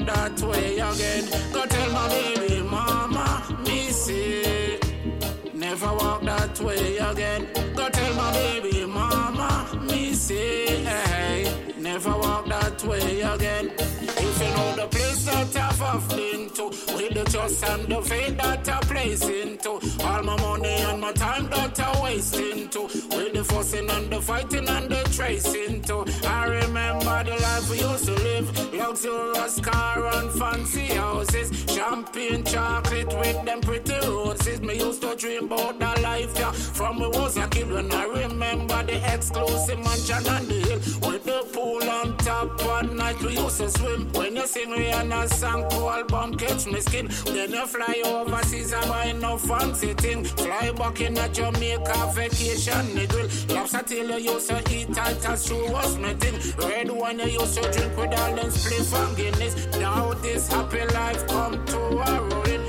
that way again. Go tell my baby mama, me say, never walk that way again. Go tell my baby mama, me say, hey, never walk that way again. If you know the place that I've often into, with the trust and the faith that I place into, all my money and my time that I waste into, with the fussing and the fighting and the tracing too. I remember the life we used to live, luxurious car and fancy houses, champagne chocolate with them pretty roses. Me used to dream about that life, yeah, from we was a kid. When I remember the exclusive mansion on the hill, with the pool on top, one night we used to swim. When you sing Rihanna's song called Bomb Catch Me Skin, then you fly overseas and buy no fancy thing. Fly back in a Jamaica vacation, nigga. Lobster tail you used to eat tight as true was my thing. Red wine you used to drink with all them spliff and Guinness. Now this happy life come to a ruin.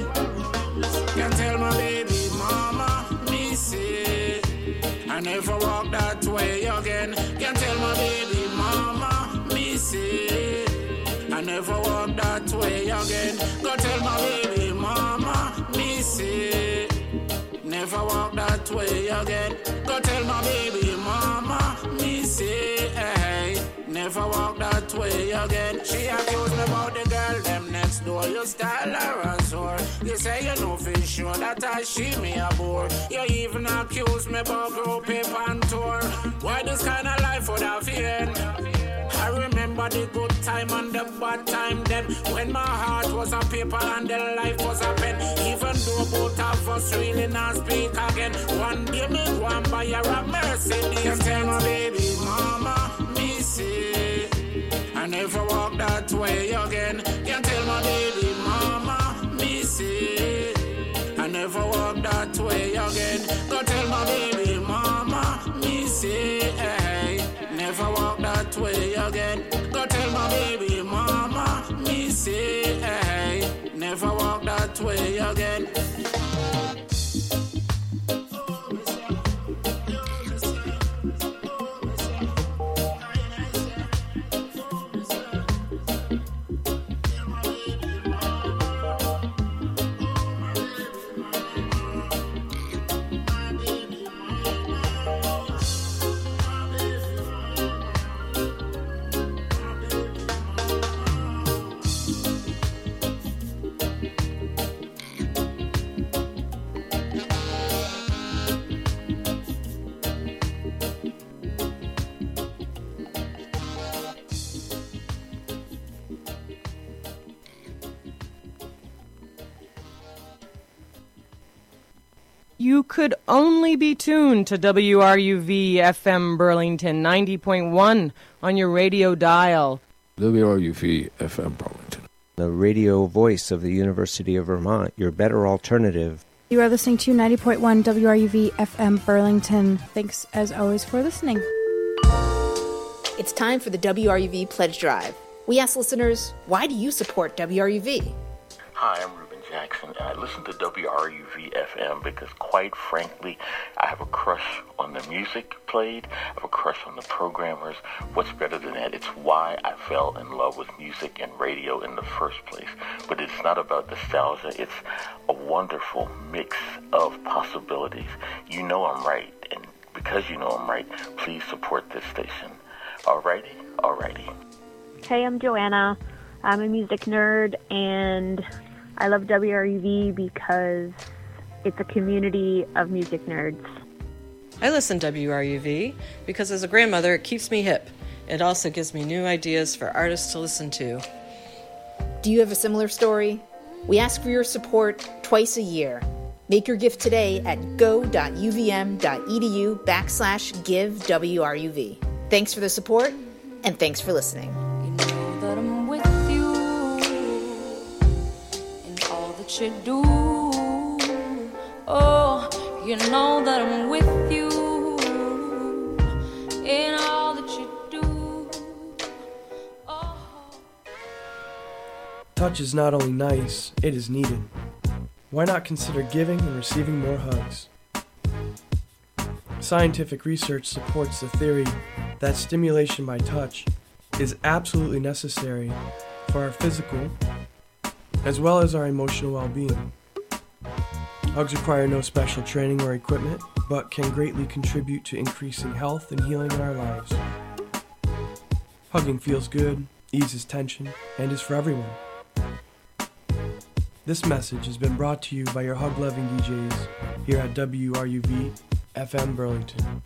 Can tell my baby mama, me say, I never walk that way again. Can tell my baby mama, me say, I never walk that way again. Go tell my baby mama, me say, never walk that way again. Go tell my baby mama, me say, hey, never walk that way again. She accused me about the girl, them next door. You style her as whore. You say you know for sure that I she me a bore. You even accuse me about group paper and tour. Why this kind of life would have end? I remember the good time and the bad time then, when my heart was a paper and the life was a pen. Even though both of us really not speak again, one day me go and buy her a Mercedes. Tell my baby mama, me say, I never walk that way again. Can tell my baby mama, me say, I never walk that way again. Go tell my baby mama, me say, hey, never walk that way again. Go tell my baby mama, me say, hey, never walk that way again. You could only be tuned to WRUV FM Burlington 90.1 on your radio dial. WRUV FM Burlington, the radio voice of the University of Vermont, your better alternative. You are listening to 90.1 WRUV FM Burlington. Thanks as always for listening. It's time for the WRUV Pledge Drive. We ask listeners, why do you support WRUV? Hi, I'm Ruben Jackson, and I listen to WRUV FM because, quite frankly, I have a crush on the music played. I have a crush on the programmers. What's better than that? It's why I fell in love with music and radio in the first place. But it's not about nostalgia. It's a wonderful mix of possibilities. You know I'm right, and because you know I'm right, please support this station. Alrighty? Alrighty. Hey, I'm Joanna. I'm a music nerd, and I love WRUV because it's a community of music nerds. I listen to WRUV because as a grandmother, it keeps me hip. It also gives me new ideas for artists to listen to. Do you have a similar story? We ask for your support twice a year. Make your gift today at go.uvm.edu/give-WRUV. Thanks for the support, and thanks for listening. You know that I'm with you in all that you do. Oh, you know that I'm with you in all that you do. Oh. Touch is not only nice, it is needed. Why not consider giving and receiving more hugs? Scientific research supports the theory that stimulation by touch is absolutely necessary for our physical as well as our emotional well-being. Hugs require no special training or equipment, but can greatly contribute to increasing health and healing in our lives. Hugging feels good, eases tension, and is for everyone. This message has been brought to you by your hug-loving DJs here at WRUV FM Burlington.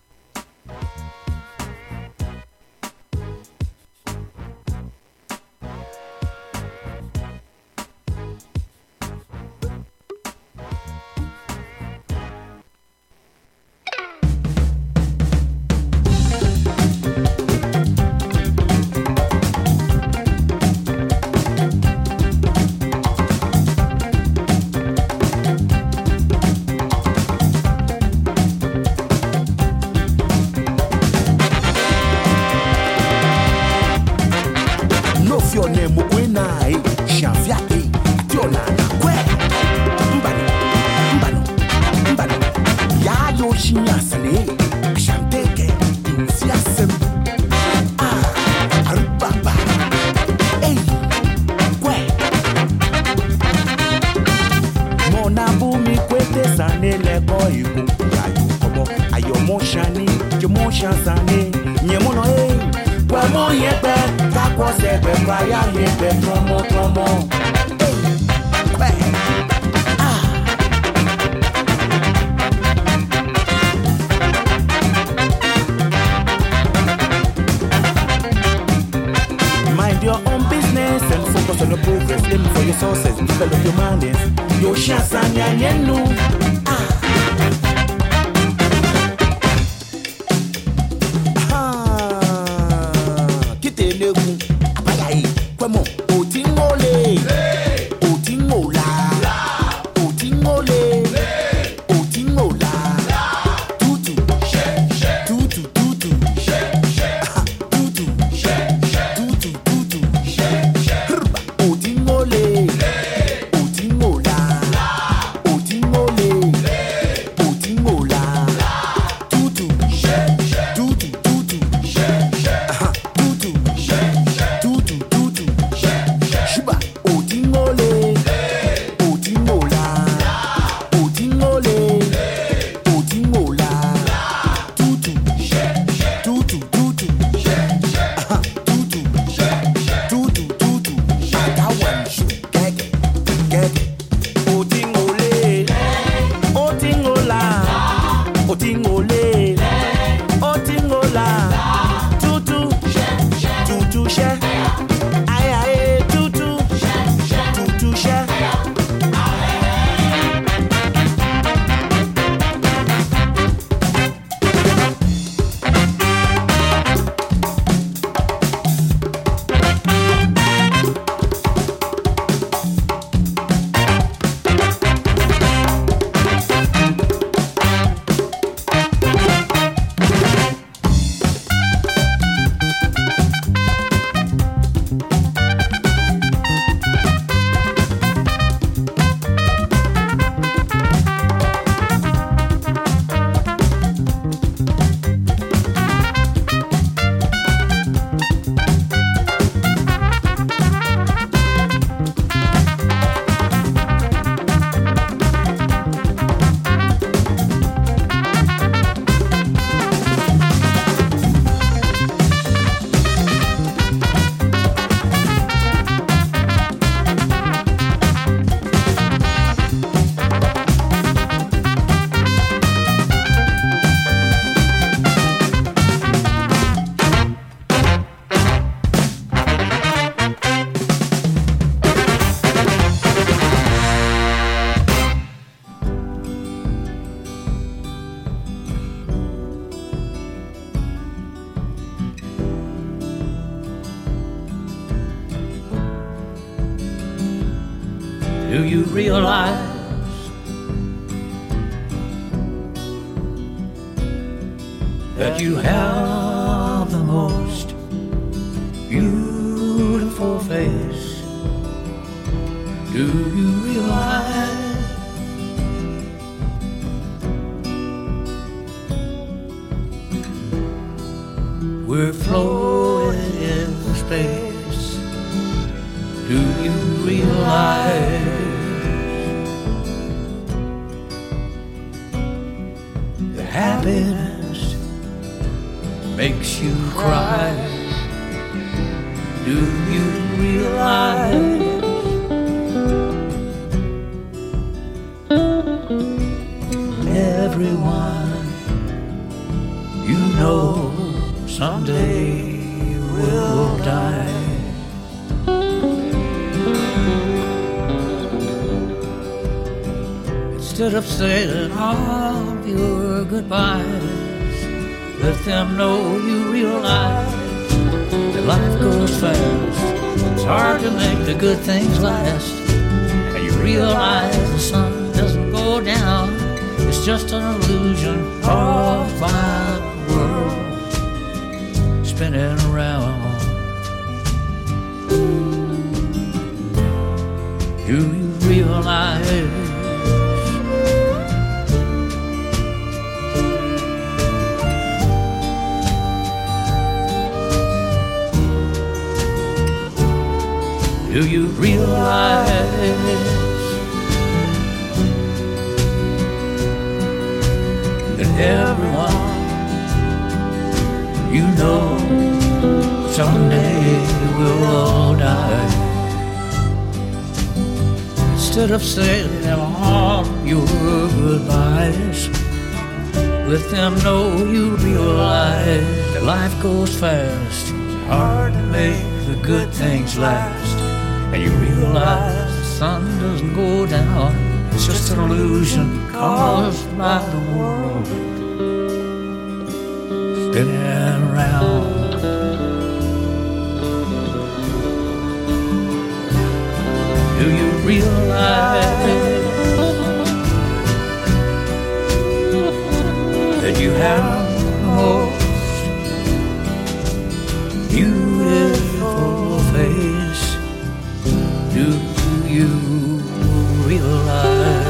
Do you realize that you have the most beautiful face? Do you realize we're floating in space? Do you realize that happiness makes you cry? Do you realize everyone you know someday will die? Instead of saying all your goodbyes, let them know you realize that life goes fast. It's hard to make the good things last. And you realize the sun doesn't go down. It's just an illusion caused by the world spinning around. Do you realize do you realize that everyone you know someday will all die? Instead of saying all your goodbyes, let them know you realize that life goes fast. It's hard to make the good things last. And you realize the sun doesn't go down. It's just an illusion caused by the world spinning around. Do you realize that you have the most beautiful face? Do you realize?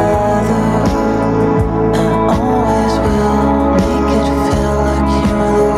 Make it feel like you're the